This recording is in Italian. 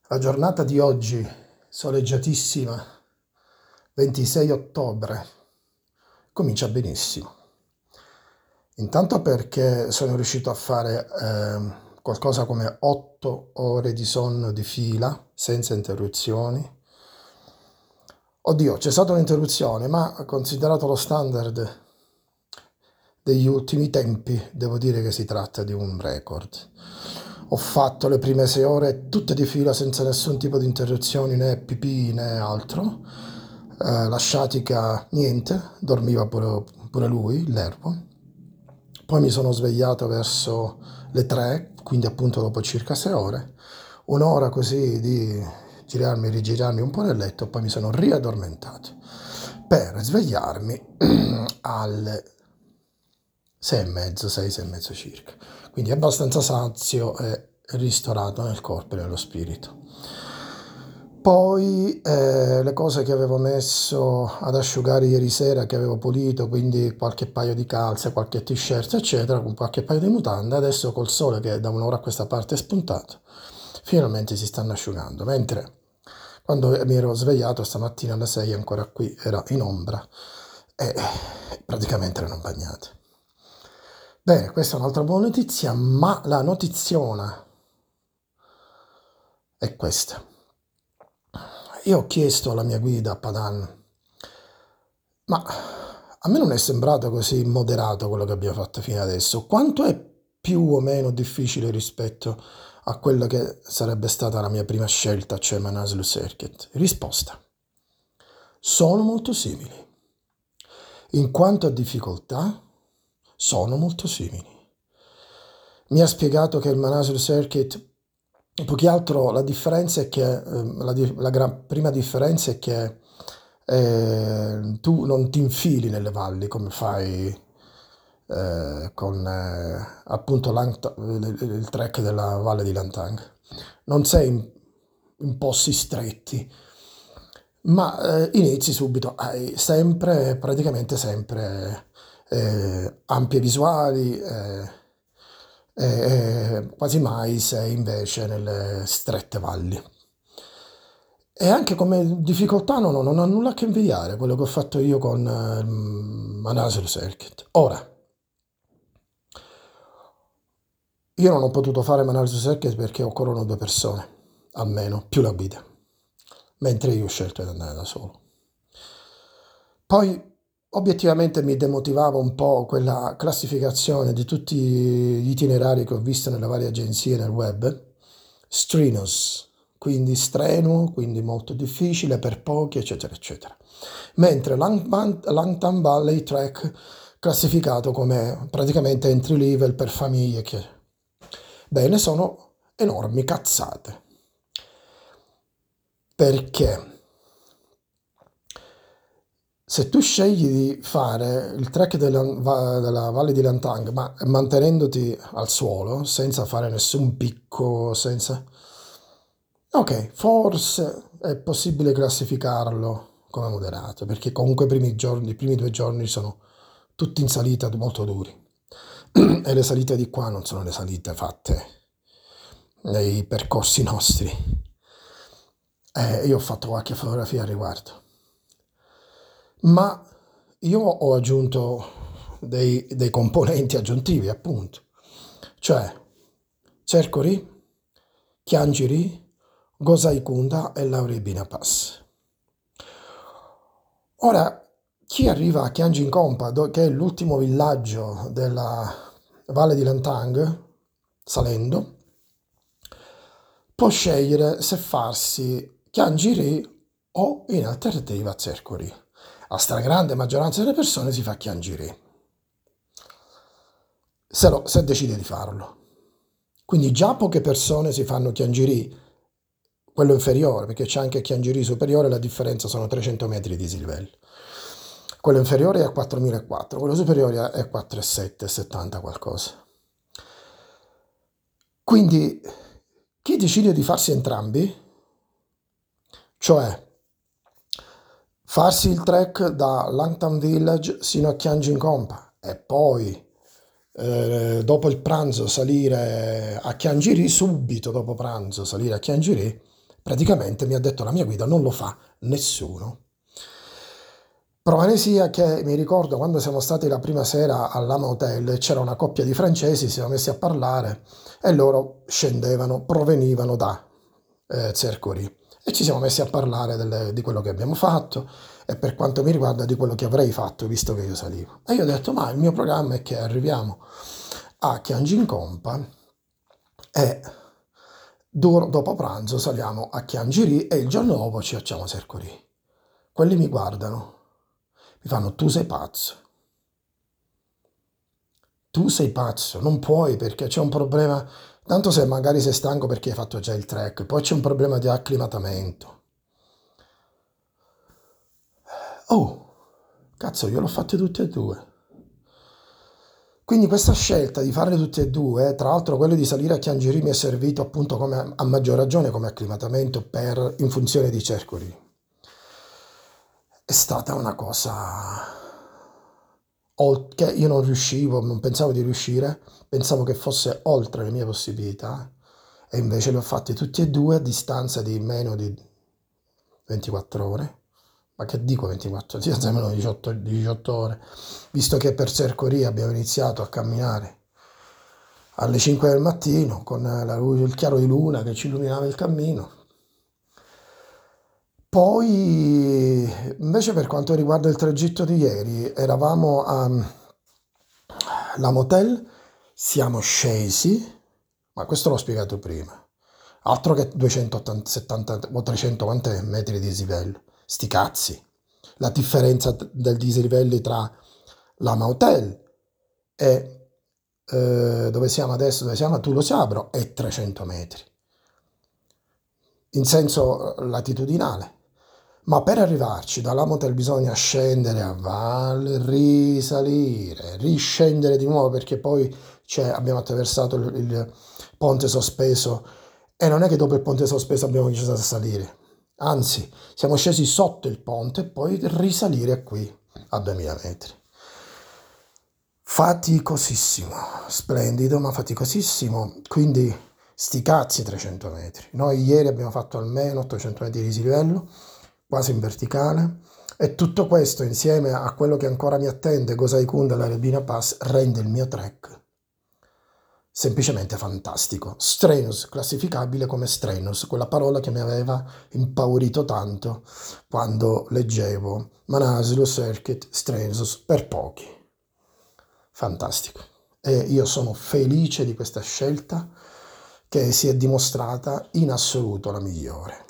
La giornata di oggi, soleggiatissima, 26 ottobre, comincia benissimo. Intanto perché sono riuscito a fare qualcosa come 8 ore di sonno di fila, senza interruzioni. Oddio, c'è stata un'interruzione, ma considerato lo standard degli ultimi tempi, devo dire che si tratta di un record. Ho fatto le prime 6 ore tutte di fila senza nessun tipo di interruzioni, né pipì né altro. La sciatica niente, dormiva pure lui, l'erbo. Poi mi sono svegliato verso le 3, quindi appunto dopo circa 6 ore. Un'ora così di girarmi e rigirarmi un po' nel letto, poi mi sono riaddormentato per svegliarmi alle 6 e mezzo, 6, 6 e mezzo circa. Quindi abbastanza sazio e ristorato nel corpo e nello spirito. Poi le cose che avevo messo ad asciugare ieri sera, che avevo pulito, quindi qualche paio di calze, qualche t-shirt, eccetera, con qualche paio di mutande, adesso col sole che da un'ora a questa parte è spuntato, finalmente si stanno asciugando. Mentre quando mi ero svegliato stamattina alle 6 ancora qui era in ombra e praticamente erano bagnate. Bene, questa è un'altra buona notizia, ma la notiziona è questa. Io ho chiesto alla mia guida a Padan, ma a me non è sembrato così moderato quello che abbiamo fatto fino adesso. Quanto è più o meno difficile rispetto a quello che sarebbe stata la mia prima scelta, cioè Manaslu Circuit? Risposta. Sono molto simili. In quanto a difficoltà, sono molto simili. Mi ha spiegato che il Manaslu Circuit, più che altro la differenza è che, prima differenza è che tu non ti infili nelle valli come fai con appunto il trek della Valle di Lantang. Non sei in posti stretti, ma inizi subito, hai sempre, praticamente sempre ampie visuali, quasi mai sei invece nelle strette valli. E anche come difficoltà non ha nulla a che invidiare quello che ho fatto io con Manaslu Circuit. Ora, io non ho potuto fare Manaslu Circuit perché occorrono due persone, almeno, più la guida, mentre io ho scelto di andare da solo. Poi, obiettivamente mi demotivava un po' quella classificazione di tutti gli itinerari che ho visto nelle varie agenzie nel web, strenuous, quindi strenuo, quindi molto difficile per pochi, eccetera, eccetera. Mentre Langtan Valley Trek classificato come praticamente entry level per famiglie che, bene, sono enormi cazzate. Perché? Se tu scegli di fare il trek della Valle di Lantang, ma mantenendoti al suolo, senza fare nessun picco, senza... Ok, forse è possibile classificarlo come moderato, perché comunque i primi 2 giorni sono tutti in salita molto duri. E le salite di qua non sono le salite fatte nei percorsi nostri. Io ho fatto qualche fotografia al riguardo. Ma io ho aggiunto dei componenti aggiuntivi, appunto, cioè Cercori, Chiangiri, Gosaikunda e Lauribina Pass. Ora, chi arriva a Kianjin-Kompa, che è l'ultimo villaggio della Valle di Lantang, salendo, può scegliere se farsi Chiangiri o in alternativa Cercori. La stragrande maggioranza delle persone si fa Chiangiri, se decide di farlo. Quindi già poche persone si fanno Chiangiri, quello inferiore, perché c'è anche Chiangiri superiore, la differenza sono 300 metri di dislivello. Quello inferiore è a 4.400, quello superiore è 4.700, 70 qualcosa. Quindi chi decide di farsi entrambi, cioè farsi il trek da Langtan Village sino a Kianjin-Kompa e poi dopo il pranzo salire a Chiangiri, subito dopo pranzo salire a Chiangiri, Praticamente mi ha detto la mia guida, non lo fa nessuno. Prova ne sia che mi ricordo quando siamo stati la prima sera all'Ama Hotel, c'era una coppia di francesi, si siamo messi a parlare e loro provenivano da Cercori. E ci siamo messi a parlare di quello che abbiamo fatto e per quanto mi riguarda di quello che avrei fatto visto che io salivo. E io ho detto, ma il mio programma è che arriviamo a Tianjin-Compa e dopo pranzo saliamo a Chiangiri e il giorno dopo ci facciamo Cercori. Quelli mi guardano, mi fanno, tu sei pazzo. Tu sei pazzo, non puoi perché c'è un problema. Tanto se magari sei stanco perché hai fatto già il trek, poi c'è un problema di acclimatamento. Oh, cazzo, io l'ho fatte tutte e due. Quindi questa scelta di farle tutte e due, tra l'altro quello di salire a Chiangiri mi è servito appunto come, a maggior ragione come acclimatamento in funzione di Cercoli. È stata una cosa che io non riuscivo, non pensavo di riuscire, pensavo che fosse oltre le mie possibilità e invece le ho fatte tutte e due a distanza di meno di 24 ore. Ma che dico 24? Sì, sembrano 18 ore, visto che per Cercoria abbiamo iniziato a camminare alle 5 del mattino con il chiaro di luna che ci illuminava il cammino. Poi, invece, per quanto riguarda il tragitto di ieri, eravamo alla motel, siamo scesi, ma questo l'ho spiegato prima, altro che 270 o 300 quant'è, metri di dislivello, sti cazzi. La differenza del dislivelli tra la motel e dove siamo adesso, dove siamo a Tulo Sabro, è 300 metri, in senso latitudinale. Ma per arrivarci dalla motel bisogna scendere a valle, risalire, riscendere di nuovo perché poi abbiamo attraversato il ponte sospeso e non è che dopo il ponte sospeso abbiamo iniziato a salire. Anzi, siamo scesi sotto il ponte e poi risalire qui a 2000 metri. Faticosissimo, splendido ma faticosissimo, quindi sti cazzi 300 metri. Noi ieri abbiamo fatto almeno 800 metri di dislivello, quasi in verticale, e tutto questo insieme a quello che ancora mi attende, Gosai Kun della Rebina Pass, rende il mio trek semplicemente fantastico. Strenuous, classificabile come strenuous, quella parola che mi aveva impaurito tanto quando leggevo Manaslu Circuit Strenuous per pochi. Fantastico. E io sono felice di questa scelta che si è dimostrata in assoluto la migliore.